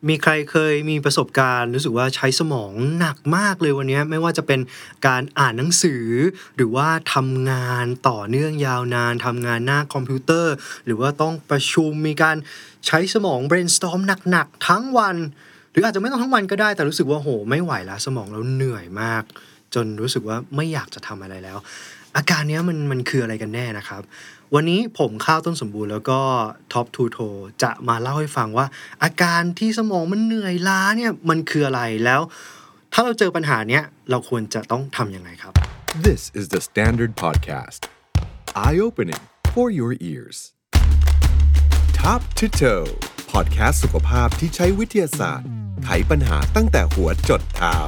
มีใครเคยมีประสบการณ์รู้สึกว่าใช้สมองหนักมากเลยวันนี้ไม่ว่าจะเป็นการอ่านหนังสือหรือว่าทำงานต่อเนื่องยาวนานทำงานหน้าคอมพิวเตอร์หรือว่าต้องประชุมมีการใช้สมอง brainstorm หนักๆทั้งวันหรืออาจจะไม่ต้องทั้งวันก็ได้แต่รู้สึกว่าโหไม่ไหวแล้วสมองเราเหนื่อยมากจนรู้สึกว่าไม่อยากจะทำอะไรแล้วอาการนี้มันคืออะไรกันแน่นะครับวันนี้ผมข้าวต้นสมบูรณ์แล้วก็ท็อปทูโทจะมาเล่าให้ฟังว่าอาการที่สมองมันเหนื่อยล้าเนี่ยมันคืออะไรแล้วถ้าเราเจอปัญหาเนี้ยเราควรจะต้องทำยังไงครับ This is the Standard Podcast. Eye-opening for your ears. Top to toe podcast สุขภาพที่ใช้วิทยาศาสตร์ไขปัญหาตั้งแต่หัวจดเท้า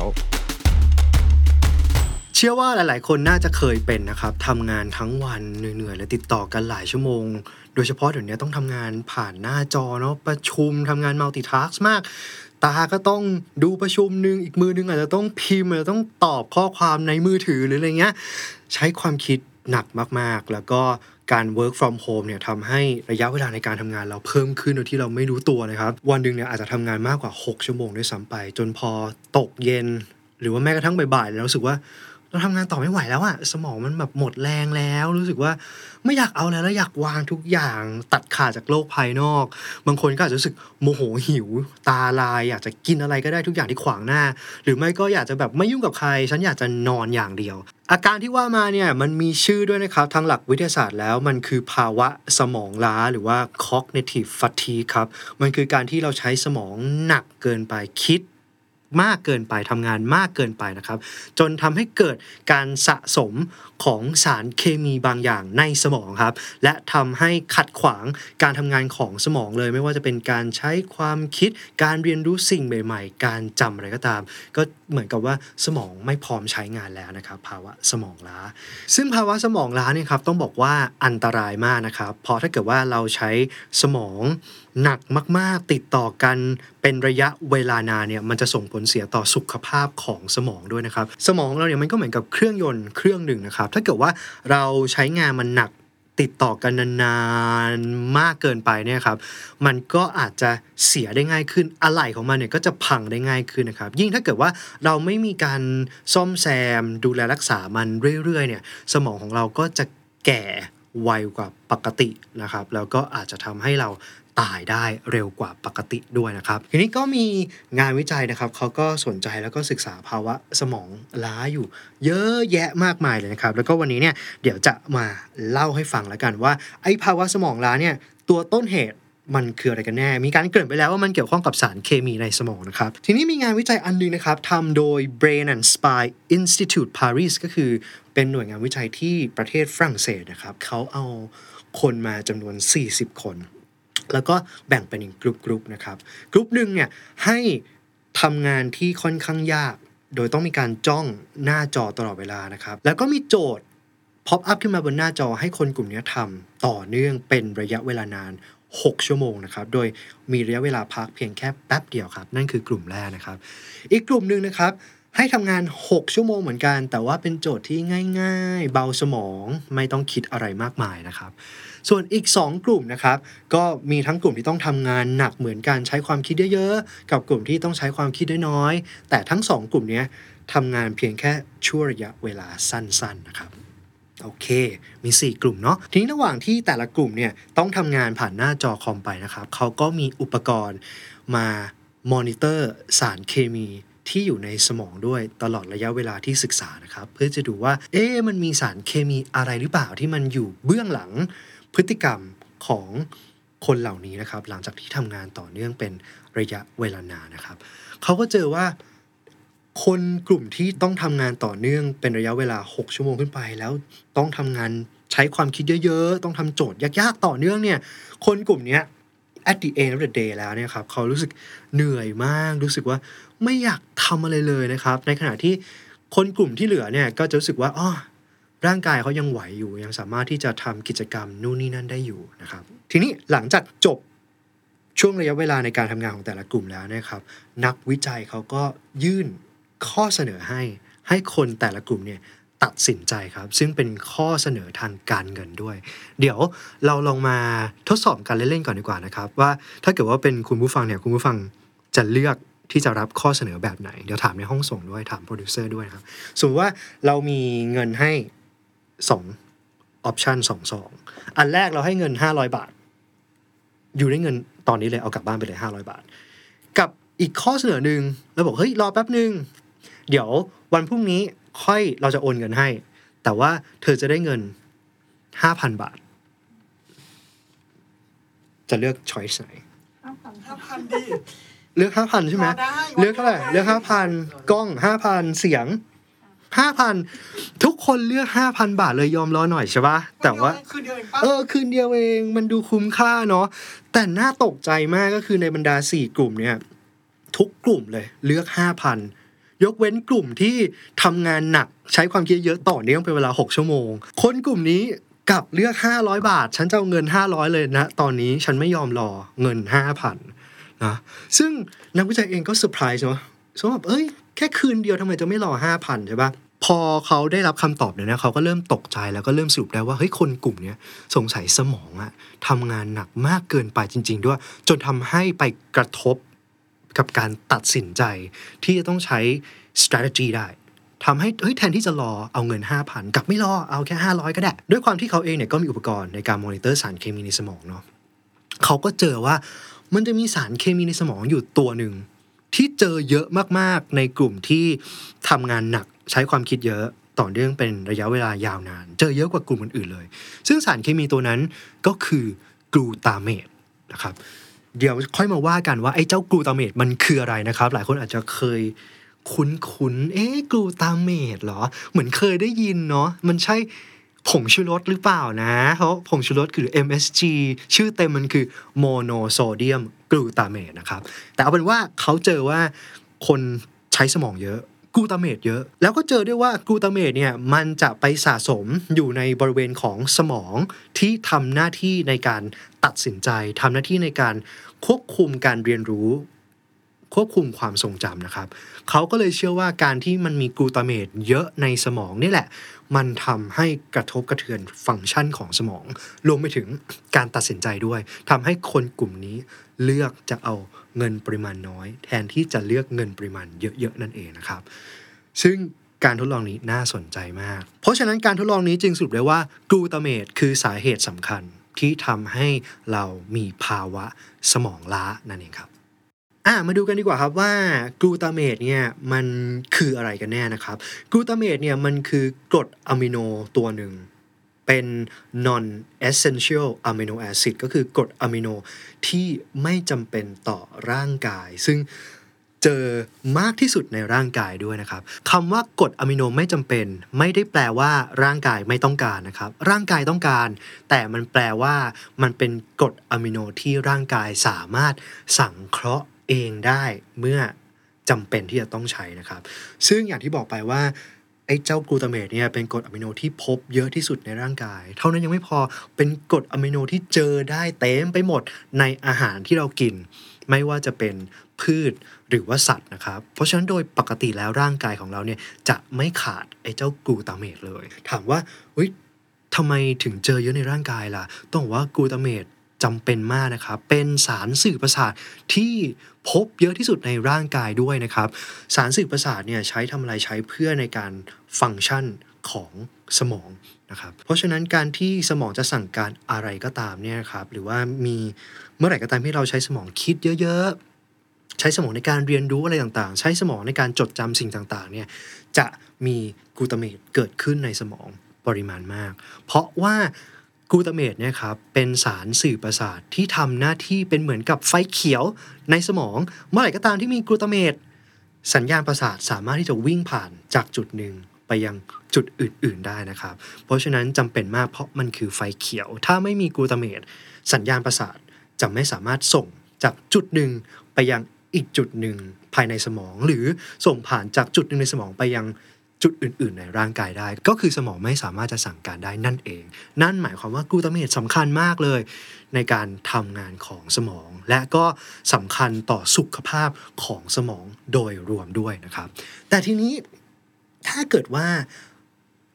เชื่อว่าหลายๆคนน่าจะเคยเป็นนะครับทำงานทั้งวันเหนื่อยๆและติดต่อกันหลายชั่วโมงโดยเฉพาะเดี๋ยวนี้ต้องทำงานผ่านหน้าจอเนาะประชุมทำงาน multitask มากตาก็ต้องดูประชุมนึงอีกมือนึงอาจจะต้องพิมพ์อาจจะต้องตอบข้อความในมือถือหรืออะไรเงี้ยใช้ความคิดหนักมากๆแล้วก็การ work from home เนี่ยทำให้ระยะเวลาในการทำงานเราเพิ่มขึ้นโดยที่เราไม่รู้ตัวนะครับวันนึงเนี่ยอาจจะทำงานมากกว่า6ชั่วโมงด้วยซ้ำไปจนพอตกเย็นหรือว่าแม้กระทั่งบ่ายๆเรารู้สึกว่าเราทำงานต่อไม่ไหวแล้วอะสมองมันแบบหมดแรงแล้วรู้สึกว่าไม่อยากเอาแล้วอยากวางทุกอย่างตัดขาดจากโลกภายนอกบางคนก็อาจจะรู้สึกโมโหหิวตาลายอยากจะกินอะไรก็ได้ทุกอย่างที่ขวางหน้าหรือไม่ก็อยากจะแบบไม่ยุ่งกับใครฉันอยากจะนอนอย่างเดียวอาการที่ว่ามาเนี่ยมันมีชื่อด้วยนะครับทางหลักวิทยาศาสตร์แล้วมันคือภาวะสมองล้าหรือว่า cognitive fatigue ครับมันคือการที่เราใช้สมองหนักเกินไปคิดมากเกินไปทำงานมากเกินไปนะครับจนทำให้เกิดการสะสมของสารเคมีบางอย่างในสมองครับและทำให้ขัดขวางการทำงานของสมองเลยไม่ว่าจะเป็นการใช้ความคิดการเรียนรู้สิ่งใหม่ๆการจำอะไรก็ตามก็เหมือนกับว่าสมองไม่พร้อมใช้งานแล้วนะครับภาวะสมองล้าซึ่งภาวะสมองล้าเนี่ยครับต้องบอกว่าอันตรายมากนะครับเพราะถ้าเกิดว่าเราใช้สมองหนักมากๆติดต่อกันเป็นระยะเวลานานเนี่ยมันจะส่งผลเสียต่อสุขภาพของสมองด้วยนะครับสมองเราเนี่ยมันก็เหมือนกับเครื่องยนต์เครื่องหนึ่งนะครับถ้าเกิดว่าเราใช้งานมันหนักติดต่อกันนานๆมากเกินไปเนี่ยครับมันก็อาจจะเสียได้ง่ายขึ้นอะไหล่ของมันเนี่ยก็จะพังได้ง่ายขึ้นนะครับยิ่งถ้าเกิดว่าเราไม่มีการซ่อมแซมดูแลรักษามันเรื่อยๆเนี่ยสมองของเราก็จะแก่ไวกว่าปกตินะครับแล้วก็อาจจะทำให้เราตายได้เร็วกว่าปกติด้วยนะครับทีนี้ก็มีงานวิจัยนะครับเขาก็สนใจแล้วก็ศึกษาภาวะสมองล้าอยู่เยอะแยะมากมายเลยนะครับแล้วก็วันนี้เนี่ยเดี๋ยวจะมาเล่าให้ฟังแล้วกันว่าไอ้ภาวะสมองล้าเนี่ยตัวต้นเหตุมันคืออะไรกันแน่มีการเกริ่นไปแล้วว่ามันเกี่ยวข้องกับสารเคมีในสมองนะครับทีนี้มีงานวิจัยอันนึงนะครับทำโดย Brain and Spine Institute Paris ก็คือเป็นหน่วยงานวิจัยที่ประเทศฝรั่งเศสนะครับเขาเอาคนมาจำนวน40คนแล้วก็แบ่งเป็นกรุ๊ปนะครับกรุ๊ปหนึ่งเนี่ยให้ทำงานที่ค่อนข้างยากโดยต้องมีการจ้องหน้าจอตลอดเวลานะครับแล้วก็มีโจทย์ pop up ขึ้นมาบนหน้าจอให้คนกลุ่มนี้ทำต่อเนื่องเป็นระยะเวลานาน6ชั่วโมงนะครับโดยมีระยะเวลาพักเพียงแค่แป๊บเดียวครับนั่นคือกลุ่มแรกนะครับอีกกลุ่มนึงนะครับให้ทำงาน6ชั่วโมงเหมือนกันแต่ว่าเป็นโจทย์ที่ง่ายๆเบาสมองไม่ต้องคิดอะไรมากมายนะครับส่วนอีก2กลุ่มนะครับก็มีทั้งกลุ่มที่ต้องทำงานหนักเหมือนกันใช้ความคิดเยอะๆกับกลุ่มที่ต้องใช้ความคิดน้อยๆแต่ทั้ง2กลุ่มนี้ทำงานเพียงแค่ชั่วระยะเวลาสั้นๆนะครับโอเคมี4กลุ่มเนาะทีนี้ระหว่างที่แต่ละกลุ่มเนี่ยต้องทำงานผ่านหน้าจอคอมไปนะครับเขาก็มีอุปกรณ์มามอนิเตอร์สารเคมีที่อยู่ในสมองด้วยตลอดระยะเวลาที่ศึกษานะครับเพื่อจะดูว่ามันมีสารเคมีอะไรหรือเปล่าที่มันอยู่เบื้องหลังพฤติกรรมของคนเหล่านี้นะครับหลังจากที่ทำงานต่อเนื่องเป็นระยะเวลานานนะครับเขาก็เจอว่าคนกลุ่มที่ต้องทำงานต่อเนื่องเป็นระยะเวลา6ชั่วโมงขึ้นไปแล้วต้องทำงานใช้ความคิดเยอะๆต้องทำโจทย์ยากๆต่อเนื่องเนี่ยคนกลุ่มนี้ at the end of the day แล้วเนี่ยครับเขารู้สึกเหนื่อยมากรู้สึกว่าไม่อยากทำอะไรเลยนะครับในขณะที่คนกลุ่มที่เหลือเนี่ยก็จะรู้สึกว่าร่างกายเขายังไหวอยู่ยังสามารถที่จะทำกิจกรรมนู่นนี่นั่นได้อยู่นะครับทีนี้หลังจากจบช่วงระยะเวลาในการทำงานของแต่ละกลุ่มแล้วนะครับนักวิจัยเขาก็ยื่นข้อเสนอให้คนแต่ละกลุ่มเนี่ยตัดสินใจครับซึ่งเป็นข้อเสนอทางการเงินด้วยเดี๋ยวเราลองมาทดสอบกันเล่นๆก่อนดีกว่านะครับว่าถ้าเกิดว่าเป็นคุณผู้ฟังเนี่ยคุณผู้ฟังจะเลือกที่จะรับข้อเสนอแบบไหนเดี๋ยวถามในห้องส่งด้วยถามโปรดิวเซอร์ด้วยนะครับสมมติว่าเรามีเงินให้2ออปชัน2อันแรกเราให้เงิน500 บาทอยู่ได้เงินตอนนี้เลยเอากลับบ้านไปเลย500 บาทกับอีกข้อเสนอหนึ่งเราบอกเฮ้ยรอแป๊บนึงเดี๋ยววันพรุ่งนี้ค่อยเราจะโอนเงินให้แต่ว่าเธอจะได้เงิน 5,000 บาทจะเลือก choice ไหน 5,000 ดิเลือก 5,000 ใช่ไหมรอได้เลือกเท่าไหร่เลือก 5,000 กล้อง 5,000 เสียง 5,000 ทุกคนเลือก 5,000 บาทเลยยอมรอหน่อยใช่ปะแต่ว่าคืนเดียวเองปะคืนเดียวเองมันดูคุ้มค่าเนาะแต่น่าตกใจมากก็คือในบรรดา4กลุ่มเนี่ยทุกกลุ่มเลยเลือก 5,000 ยกเว้นกลุ่มที่ทำงานหนักใช้ความคิดเยอะต่อเนื่องเป็นเวลา6 ชั่วโมงคนกลุ่มนี้กลับเลือก500 บาทฉันจะเอาเงิน500เลยนะตอนนี้ฉันไม่ยอมรอเงิน 5,000 นะซึ่งนักวิจัยเองก็เซอร์ไพรส์เนาะสมมติแค่คืนเดียวทำไมจะไม่รอ 5,000 ใช่ปะพอเขาได้รับคำตอบเนี่ยนะเขาก็เริ่มตกใจแล้วก็เริ่มสรุปได้ว่าเฮ้ยคนกลุ่มนี้สงสัยสมองอะทำงานหนักมากเกินไปจริงๆด้วยจนทำให้ไปกระทบกับการตัดสินใจที่จะต้องใช้ strategy ได้ทำให้แทนที่จะรอเอาเงิน 5,000 กลับไม่รอเอาแค่500ก็ได้ด้วยความที่เขาเองเนี่ยก็มีอุปกรณ์ในการมอนิเตอร์สารเคมีในสมองเนาะเขาก็เจอว่ามันจะมีสารเคมีในสมองอยู่ตัวหนึ่งที่เจอเยอะมากๆในกลุ่มที่ทำงานหนักใช้ความคิดเยอะต่อเนื่องเป็นระยะเวลายาวนานเจอเยอะกว่ากลุ่มอื่นๆเลยซึ่งสารเคมีตัวนั้นก็คือกลูตาเมตนะครับเดี๋ยวค่อยมาว่ากันว่าไอ้เจ้ากลูตาเมตมันคืออะไรนะครับหลายคนอาจจะเคยคุ้นกลูตาเมตเหรอเหมือนเคยได้ยินเนาะมันใช่ผงชูรสหรือเปล่านะเพราะผงชูรสคือ MSG ชื่อเต็มมันคือโมโนโซเดียมกลูตาเมตนะครับแต่เอาเป็นว่าเขาเจอว่าคนใช้สมองเยอะกลูตาเมตเยอะแล้วก็เจอด้วยว่ากลูตาเมตเนี่ยมันจะไปสะสมอยู่ในบริเวณของสมองที่ทำหน้าที่ในการตัดสินใจทำหน้าที่ในการควบคุมการเรียนรู้ควบคุมความทรงจำนะครับเขาก็เลยเชื่อว่าการที่มันมีกลูตาเมตเยอะในสมองนี่แหละมันทำให้กระทบกระเทือนฟังก์ชันของสมองรวมไปถึงการตัดสินใจด้วยทำให้คนกลุ่มนี้เลือกจะเอาเงินปริมาณน้อยแทนที่จะเลือกเงินปริมาณเยอะๆนั่นเองนะครับซึ่งการทดลองนี้น่าสนใจมากเพราะฉะนั้นการทดลองนี้จึงสรุปได้ว่ากลูตาเมตคือสาเหตุสำคัญที่ทำให้เรามีภาวะสมองล้านั่นเองครับมาดูกันดีกว่าครับว่ากลูตาเมตเนี่ยมันคืออะไรกันแน่นะครับกลูตาเมตเนี่ยมันคือกรดอะมิโนตัวหนึ่งเป็น non essential amino acid ก็คือกรดอะมิโนที่ไม่จำเป็นต่อร่างกายซึ่งเจอมากที่สุดในร่างกายด้วยนะครับคำว่ากรดอะมิโนไม่จำเป็นไม่ได้แปลว่าร่างกายไม่ต้องการนะครับร่างกายต้องการแต่มันแปลว่ามันเป็นกรดอะมิโนที่ร่างกายสามารถสังเคราะห์เองได้เมื่อจำเป็นที่จะต้องใช้นะครับซึ่งอย่างที่บอกไปว่าไอ้เจ้ากลูตาเมตเนี่ยเป็นกรดอะมิโนที่พบเยอะที่สุดในร่างกายเท่านั้นยังไม่พอเป็นกรดอะมิโนที่เจอได้เต็มไปหมดในอาหารที่เรากินไม่ว่าจะเป็นพืชหรือว่าสัตว์นะครับเพราะฉะนั้นโดยปกติแล้วร่างกายของเราเนี่ยจะไม่ขาดไอ้เจ้ากลูตาเมตเลยถามว่าทำไมถึงเจอเยอะในร่างกายล่ะต้องบอกว่ากลูตาเมตจำเป็นมากนะครับเป็นสารสื่อประสาทที่พบเยอะที่สุดในร่างกายด้วยนะครับสารสื่อประสาทเนี่ยใช้ทำอะไรใช้เพื่อในการฟังก์ชันของสมองนะครับเพราะฉะนั้นการที่สมองจะสั่งการอะไรก็ตามเนี่ยครับหรือว่ามีเมื่อไหร่ก็ตามที่เราใช้สมองคิดเยอะๆใช้สมองในการเรียนรู้อะไรต่างๆใช้สมองในการจดจำสิ่งต่างๆเนี่ยจะมีกลูตาเมตเกิดขึ้นในสมองปริมาณมากเพราะว่ากลูตาเมตเนี่ยครับเป็นสารสื่อประสาทที่ทำหน้าที่เป็นเหมือนกับไฟเขียวในสมองเมื่อไหร่ก็ตามที่มีกลูตาเมตสัญญาณประสาทสามารถที่จะวิ่งผ่านจากจุดหนึ่งไปยังจุดอื่นๆได้นะครับเพราะฉะนั้นจำเป็นมากเพราะมันคือไฟเขียวถ้าไม่มีกลูตาเมตสัญญาณประสาทจะไม่สามารถส่งจากจุดหนึ่งไปยังอีกจุดหนึ่งภายในสมองหรือส่งผ่านจากจุดหนึ่งในสมองไปยังจุดอื่นๆในร่างกายได้ก็คือสมองไม่สามารถจะสั่งการได้นั่นเองนั่นหมายความว่ากลูตาเมตสำคัญมากเลยในการทำงานของสมองและก็สำคัญต่อสุขภาพของสมองโดยรวมด้วยนะครับแต่ทีนี้ถ้าเกิดว่า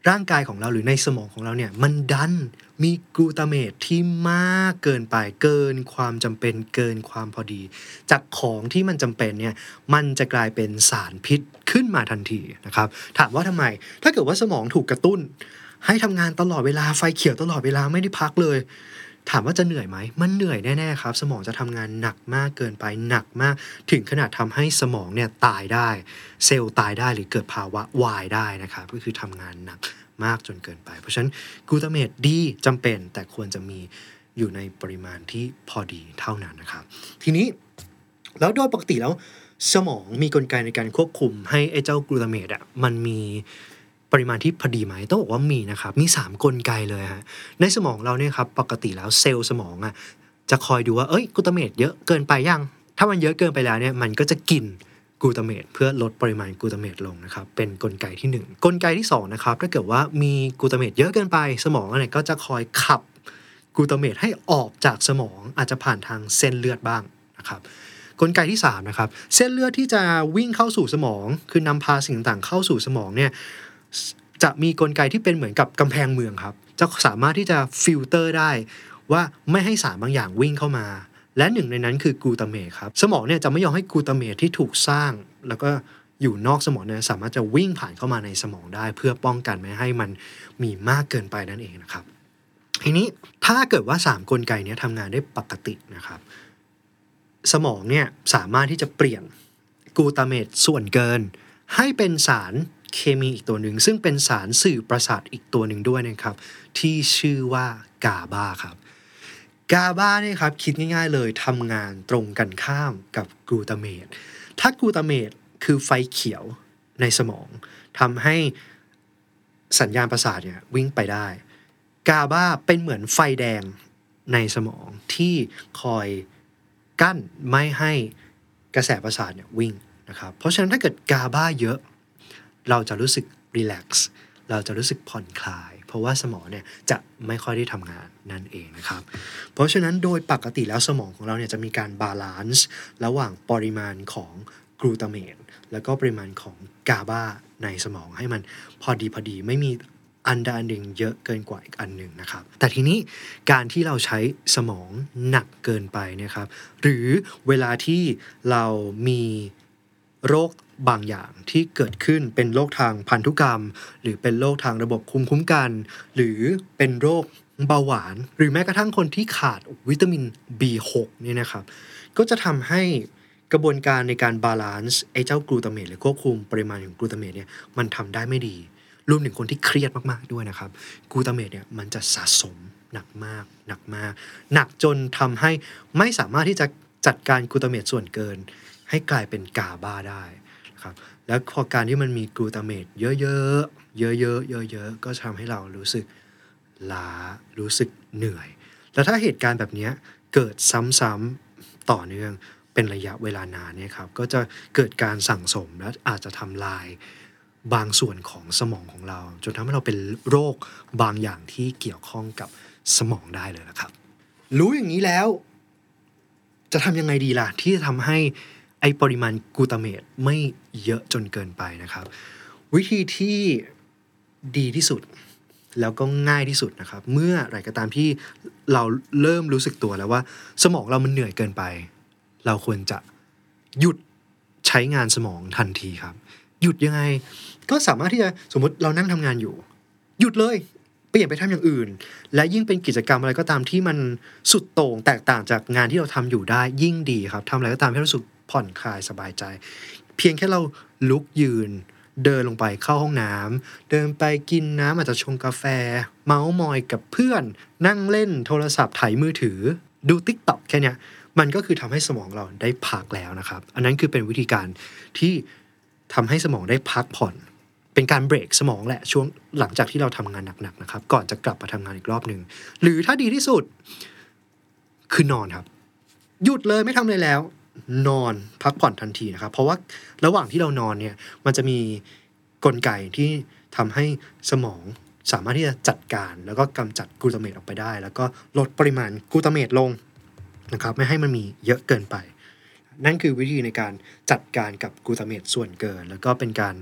ร่างกายของเราหรือในสมองของเราเนี่ยมันดันมีกลูตาเมตที่มากเกินไปเกินความจำเป็นเกินความพอดีจากของที่มันจำเป็นเนี่ยมันจะกลายเป็นสารพิษขึ้นมาทันทีนะครับถามว่าทำไมถ้าเกิดว่าสมองถูกกระตุ้นให้ทำงานตลอดเวลาไฟเขียวตลอดเวลาไม่ได้พักเลยถามว่าจะเหนื่อยไหมมันเหนื่อยแน่ๆครับสมองจะทำงานหนักมากเกินไปหนักมากถึงขนาดทำให้สมองเนี่ยตายได้เซลล์ตายได้หรือเกิดภาวะวายได้นะครับก็คือทำงานหนักมากจนเกินไปเพราะฉะนั้นกลูตาเมตดีจำเป็นแต่ควรจะมีอยู่ในปริมาณที่พอดีเท่านั้นนะครับทีนี้แล้วโดยปกติแล้วสมองมีกลไกในการควบคุมให้ไอ้เจ้ากลูตาเมตมันมีปริมาณที่พอดีไหมต้องบอกว่ามีนะครับมี3กลไกเลยฮะในสมองเราเนี่ยครับปกติแล้วเซลล์สมองจะคอยดูว่ากลูตาเมตเยอะเกินไปยังถ้ามันเยอะเกินไปแล้วเนี่ยมันก็จะกินกลูตาเมตเพื่อลดปริมาณกลูตาเมตลงนะครับเป็นกลไกที่1กลไกที่2นะครับถ้าเกิดว่ามีกลูตาเมตเยอะเกินไปสมองเนี่ยก็จะคอยขับกลูตาเมตให้ออกจากสมองอาจจะผ่านทางเส้นเลือดบ้างนะครับกลไกที่3นะครับเส้นเลือดที่จะวิ่งเข้าสู่สมองคือนำพาสิ่งต่างๆเข้าสู่สมองเนี่ยจะมีกลไกที่เป็นเหมือนกับกำแพงเมืองครับจะสามารถที่จะฟิลเตอร์ได้ว่าไม่ให้สารบางอย่างวิ่งเข้ามาและหนึ่งในนั้นคือกลูตาเมตครับสมองเนี่ยจะไม่ยอมให้กลูตาเมตที่ถูกสร้างแล้วก็อยู่นอกสมองเนี่ยสามารถจะวิ่งผ่านเข้ามาในสมองได้เพื่อป้องกันไม่ให้มันมีมากเกินไปนั่นเองนะครับทีนี้ถ้าเกิดว่า3กลไกนี้ทำงานได้ปกตินะครับสมองเนี่ยสามารถที่จะเปลี่ยนกลูตาเมตส่วนเกินให้เป็นสารเคมีอีกตัวหนึ่งซึ่งเป็นสารสื่อประสาทอีกตัวหนึ่งด้วยนะครับที่ชื่อว่ากาบาครับกาบาเนี่ยครับคิดง่ายๆเลยทำงานตรงกันข้ามกับกลูตาเมตถ้ากลูตาเมตคือไฟเขียวในสมองทำให้สัญญาณประสาทเนี่ยวิ่งไปได้กาบาเป็นเหมือนไฟแดงในสมองที่คอยกั้นไม่ให้กระแสประสาทเนี่ยวิ่งนะครับเพราะฉะนั้นถ้าเกิดกาบาเยอะเราจะรู้สึกรีแลกซ์เราจะรู้สึกผ่อนคลายเพราะว่าสมองเนี่ยจะไม่ค่อยได้ทำงานนั่นเองนะครับเพราะฉะนั้นโดยปกติแล้วสมองของเราเนี่ยจะมีการบาลานซ์ระหว่างปริมาณของกลูตาเมตแล้วก็ปริมาณของกาบาในสมองให้มันพอดีไม่มีอันใดอันหนึ่งเยอะเกินกว่าอีกอันหนึ่งนะครับแต่ทีนี้การที่เราใช้สมองหนักเกินไปเนี่ยครับหรือเวลาที่เรามีโรคบางอย่างที่เกิดขึ้นเป็นโรคทางพันธุกรรมหรือเป็นโรคทางระบบภูมิคุ้มกันหรือเป็นโรคเบาหวานหรือแม้กระทั่งคนที่ขาดวิตามิน B6 เนี่ยนะครับก็จะทำให้กระบวนการในการบาลานซ์ไอ้เจ้ากลูตาเมตหรือควบคุมปริมาณของกลูตาเมตเนี่ยมันทำได้ไม่ดีรวมถึงคนที่เครียดมากๆด้วยนะครับกลูตาเมตเนี่ยมันจะสะสมหนักมากหนักจนทำให้ไม่สามารถที่จะจัดการกลูตาเมตส่วนเกินให้กลายเป็นกาบาได้ครับแล้วพอการที่มันมีกลูตาเมตเยอะๆก็ทำให้เรารู้สึกล้ารู้สึกเหนื่อยแล้วถ้าเหตุการณ์แบบนี้เกิดซ้ำๆต่อเนื่องเป็นระยะเวลานานเนี่ยครับก็จะเกิดการสั่งสมและอาจจะทำลายบางส่วนของสมองของเราจนทำให้เราเป็นโรคบางอย่างที่เกี่ยวข้องกับสมองได้เลยนะครับรู้อย่างนี้แล้วจะทำยังไงดีล่ะที่จะทำให้ไอปริมาณกลูตาเมตไม่เยอะจนเกินไปนะครับวิธีที่ดีที่สุดแล้วก็ง่ายที่สุดนะครับเมื่อไหร่ก็ตามที่เราเริ่มรู้สึกตัวแล้วว่าสมองเรามันเหนื่อยเกินไปเราควรจะหยุดใช้งานสมองทันทีครับหยุดยังไงก็สามารถที่จะสมมติเรานั่งทำงานอยู่หยุดเลยเปลี่ยนไปทำอย่างอื่นและยิ่งเป็นกิจกรรมอะไรก็ตามที่มันสุดโต่งแตกต่างจากงานที่เราทำอยู่ได้ยิ่งดีครับทำอะไรก็ตามให้รู้สึกผ่อนคลายสบายใจเพียงแค่เราลุกยืนเดินลงไปเข้าห้องน้ำเดินไปกินน้ำอาจจะชงกาแฟเมาส์มอยกับเพื่อนนั่งเล่นโทรศัพท์ถ่ายมือถือดู TikTok แค่เนี้ยมันก็คือทำให้สมองเราได้พักแล้วนะครับอันนั้นคือเป็นวิธีการที่ทำให้สมองได้พักผ่อนเป็นการเบรกสมองแหละช่วงหลังจากที่เราทำงานหนักๆนะครับก่อนจะกลับมาทำงานอีกรอบนึงหรือถ้าดีที่สุดคือนอนครับหยุดเลยไม่ทำอะไรแล้วนอนพักผ่อนทันทีนะครับเพราะว่าระหว่างที่เรานอนเนี่ยมันจะมีกลไกที่ทำให้สมองสามารถที่จะจัดการแล้วก็กำจัดกลูตาเมตออกไปได้แล้วก็ลดปริมาณกลูตาเมตลงนะครับไม่ให้มันมีเยอะเกินไปนั่นคือวิธีในการจัดการกับกลูตาเมตส่วนเกินแล้วก็เป็นการ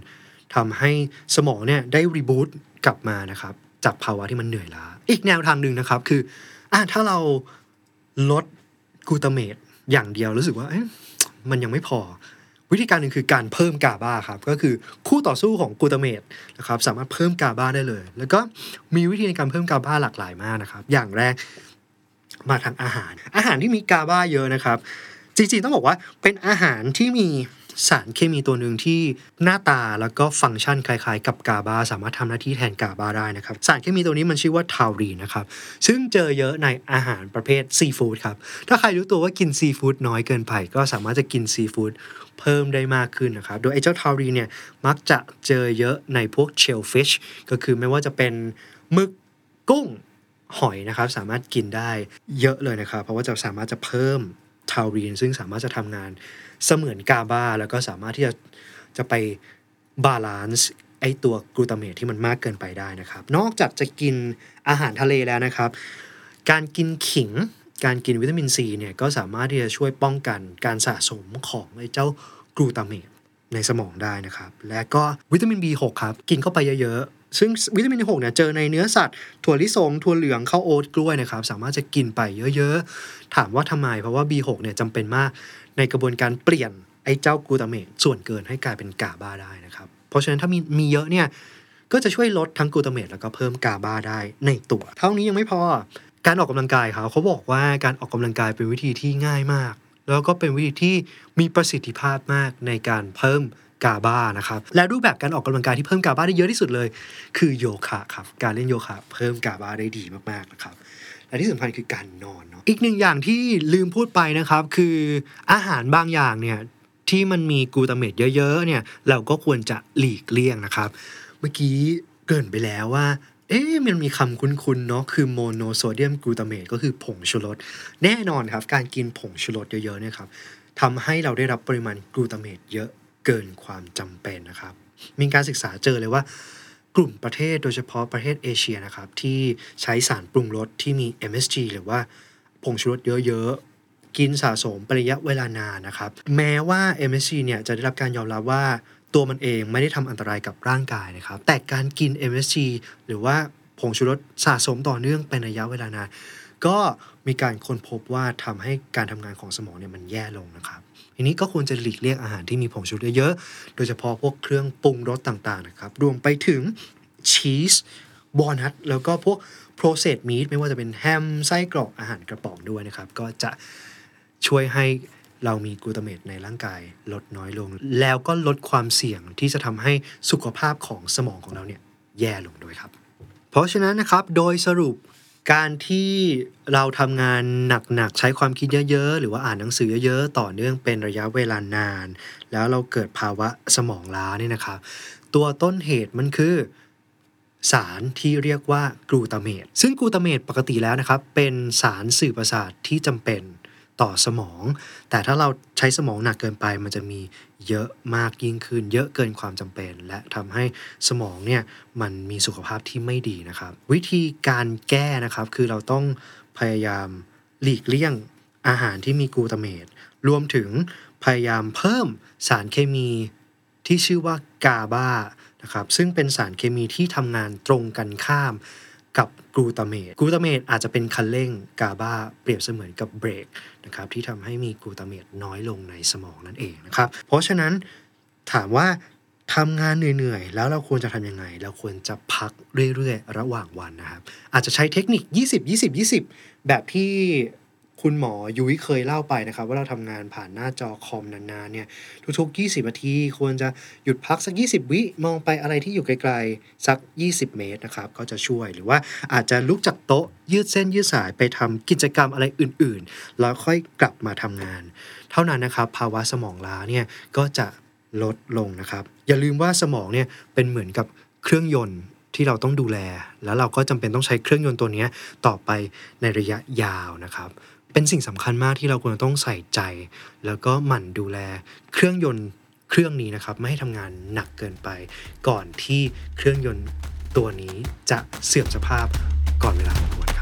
ทำให้สมองเนี่ยได้รีบูตกลับมานะครับจากภาวะที่มันเหนื่อยล้าอีกแนวทางหนึ่งนะครับคือถ้าเราลดกลูตาเมตอย่างเดียวรู้สึกว่ามันยังไม่พอวิธีการหนึ่งคือการเพิ่มกาบาครับก็คือคู่ต่อสู้ของกลูตาเมตนะครับสามารถเพิ่มกาบาได้เลยแล้วก็มีวิธีในการเพิ่มกาบาหลากหลายมากนะครับอย่างแรกมาทางอาหารที่มีกาบาเยอะนะครับจริงๆต้องบอกว่าเป็นอาหารที่มีสารเคมีตัวหนึ่งที่หน้าตาแล้วก็ฟังก์ชันคล้ายๆกับกาบาสามารถทำหน้าที่แทนกาบาได้นะครับสารเคมีตัวนี้มันชื่อว่าทารีนนะครับซึ่งเจอเยอะในอาหารประเภทซีฟู้ดครับถ้าใครรู้ตัวว่ากินซีฟู้ดน้อยเกินไปก็สามารถจะกินซีฟู้ดเพิ่มได้มากขึ้นนะครับโดยไอ้เจ้าทารีนเนี่ยมักจะเจอเยอะในพวกเชลฟิชก็คือไม่ว่าจะเป็นหมึกกุ้งหอยนะครับสามารถกินได้เยอะเลยนะครับเพราะว่าจะสามารถจะเพิ่มทารีนซึ่งสามารถจะทำงานเสมือนกาบาแล้วก็สามารถที่จะไปบาลานซ์ไอตัวกลูตาเมตที่มันมากเกินไปได้นะครับนอกจากจะกินอาหารทะเลแล้วนะครับการกินขิงการกินวิตามินซีเนี่ยก็สามารถที่จะช่วยป้องกันการสะสมของไอเจ้ากลูตาเมตในสมองได้นะครับและก็วิตามิน B6 ครับกินเข้าไปเยอะๆซึ่งวิตามิน B6 เนี่ยเจอในเนื้อสัตว์ถั่วลิสงถั่วเหลืองข้าวโอ๊ตกล้วยนะครับสามารถจะกินไปเยอะๆถามว่าทำไมเพราะว่า B6 เนี่ยจำเป็นมากในกระบวนการเปลี่ยนไอ้เจ้ากลูตาเมตส่วนเกินให้กลายเป็นกาบาได้นะครับเพราะฉะนั้นถ้ามีเยอะเนี่ยก็จะช่วยลดทั้งกลูตาเมตแล้วก็เพิ่มกาบาได้ในตัวเท่านี้ยังไม่พอการออกกำลังกายเขาบอกว่าการออกกำลังกายเป็นวิธีที่ง่ายมากแล้วก็เป็นวิธีที่มีประสิทธิภาพมากในการเพิ่มกาบานะครับและรูปแบบการออกกำลังกายที่เพิ่มกาบาได้เยอะที่สุดเลยคือโยคะครับการเล่นโยคะเพิ่มกาบาได้ดีมากๆนะครับและที่สำคัญคือการนอนเนาะอีกหนึ่งอย่างที่ลืมพูดไปนะครับคืออาหารบางอย่างเนี่ยที่มันมีกลูตาเมตเยอะๆเนี่ยเราก็ควรจะหลีกเลี่ยงนะครับเมื่อกี้เกริ่นไปแล้วว่ามันมีคำคุ้นๆเนาะคือโมโนโซเดียมกลูตาเมตก็คือผงชูรสแน่นอนครับการกินผงชูรสเยอะๆเนี่ยครับทำให้เราได้รับปริมาณกลูตาเมตเยอะเกินความจำเป็นนะครับมีการศึกษาเจอเลยว่ากลุ่มประเทศโดยเฉพาะประเทศเอเชียนะครับที่ใช้สารปรุงรสที่มี MSG หรือว่าผงชูรสเยอะๆกินสะสมเป็นระยะเวลานานนะครับแม้ว่า MSG เนี่ยจะได้รับการยอมรับว่าตัวมันเองไม่ได้ทำอันตรายกับร่างกายนะครับแต่การกิน MSG หรือว่าผงชูรสสะสมต่อเนื่องเป็นระยะเวลานานก็มีการค้นพบว่าทำให้การทำงานของสมองเนี่ยมันแย่ลงนะครับทีนี้ก็ควรจะหลีกเลี่ยงอาหารที่มีผงชูรสเยอะๆโดยเฉพาะพวกเครื่องปรุงรสต่างๆนะครับรวมไปถึงชีสวอลนัทแล้วก็พวก processed meat ไม่ว่าจะเป็นแฮมไส้กรอกอาหารกระป๋องด้วยนะครับก็จะช่วยให้เรามีกลูตาเมตในร่างกายลดน้อยลงแล้วก็ลดความเสี่ยงที่จะทำให้สุขภาพของสมองของเราเนี่ยแย่ลงด้วยครับเพราะฉะนั้นนะครับโดยสรุปการที่เราทำงานหนักๆใช้ความคิดเยอะๆหรือว่าอ่านหนังสือเยอะๆต่อเนื่องเป็นระยะเวลานานแล้วเราเกิดภาวะสมองล้าเนี่ยนะครับตัวต้นเหตุมันคือสารที่เรียกว่ากลูตาเมตซึ่งกลูตาเมตปกติแล้วนะครับเป็นสารสื่อประสาทที่จำเป็นต่อสมองแต่ถ้าเราใช้สมองหนักเกินไปมันจะมีเยอะมากยิ่งขึ้นเยอะเกินความจำเป็นและทำให้สมองเนี่ยมันมีสุขภาพที่ไม่ดีนะครับวิธีการแก้นะครับคือเราต้องพยายามหลีกเลี่ยงอาหารที่มีกลูตาเมตรวมถึงพยายามเพิ่มสารเคมีที่ชื่อว่ากาบานะครับซึ่งเป็นสารเคมีที่ทำงานตรงกันข้ามกับกลูตาเมตอาจจะเป็นคันเร่งกาบาเปรียบเสมือนกับเบรกนะครับที่ทำให้มีกลูตาเมตน้อยลงในสมองนั่นเองนะครับเพราะฉะนั้นถามว่าทำงานเหนื่อยๆแล้วเราควรจะทำยังไงเราควรจะพักเรื่อยๆระหว่างวันนะครับอาจจะใช้เทคนิค20-20-20แบบที่คุณหมอยุ้ยเคยเล่าไปนะครับว่าเราทำงานผ่านหน้าจอคอมนานๆเนี่ยทุกๆ20นาทีควรจะหยุดพักสัก20วิมองไปอะไรที่อยู่ไกลๆสัก20เมตรนะครับก็จะช่วยหรือว่าอาจจะลุกจากโต๊ะยืดเส้นยืดสายไปทำกิจกรรมอะไรอื่นๆแล้วค่อยกลับมาทำงานเท่านั้นนะครับภาวะสมองล้าเนี่ยก็จะลดลงนะครับอย่าลืมว่าสมองเนี่ยเป็นเหมือนกับเครื่องยนต์ที่เราต้องดูแลแล้วเราก็จำเป็นต้องใช้เครื่องยนต์ตัวนี้ต่อไปในระยะยาวนะครับเป็นสิ่งสำคัญมากที่เราควรต้องใส่ใจแล้วก็หมั่นดูแลเครื่องยนต์เครื่องนี้นะครับไม่ให้ทำงานหนักเกินไปก่อนที่เครื่องยนต์ตัวนี้จะเสื่อมสภาพก่อนเวลาควรครับ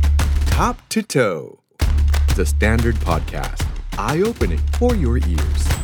Top to Toe The Standard Podcast Eye Opening for Your Ears